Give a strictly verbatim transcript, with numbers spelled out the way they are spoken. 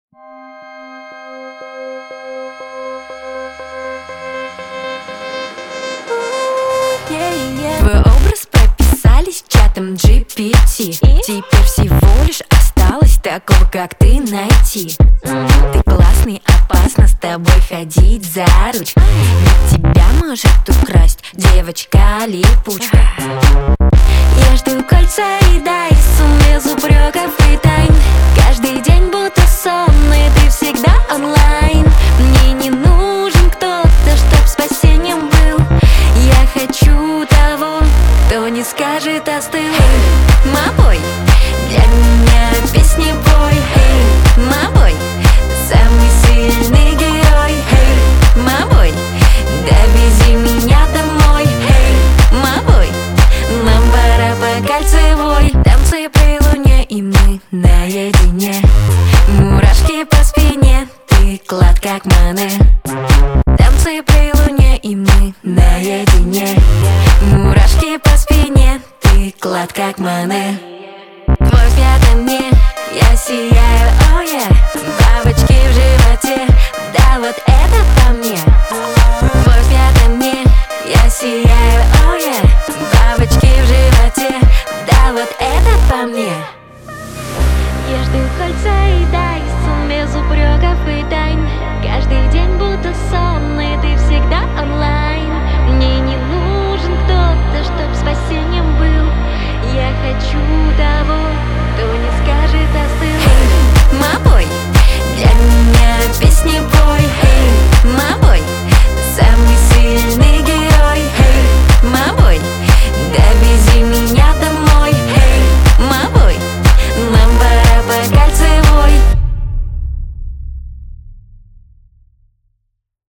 Твой образ прописались чатом джи пи ти. Теперь всего лишь осталось такого, как ты, найти. Ты классный, опасно с тобой ходить за руч. Ведь тебя может украсть девочка-липучка. Я жду кольца и Дайсон без упреков и тайн. Каждый день будто сон, и ты всегда онлайн. Мне не нужен кто-то, чтоб спасением был. Я хочу того, кто не скажет остыл. Мабой, для меня песни бой. Hey, мабой, самый сильный герой. Hey, мабой, довези меня домой. Hey, мабой, нам пора по кольцевой. Танцы при луне, и мы наедине. Мурашки по спине, ты клад как Мане. Танцы при луне, и мы наедине. Мурашки по спине, ты клад как Мане. Твой взгляд на мне, я сияю, oh yeah.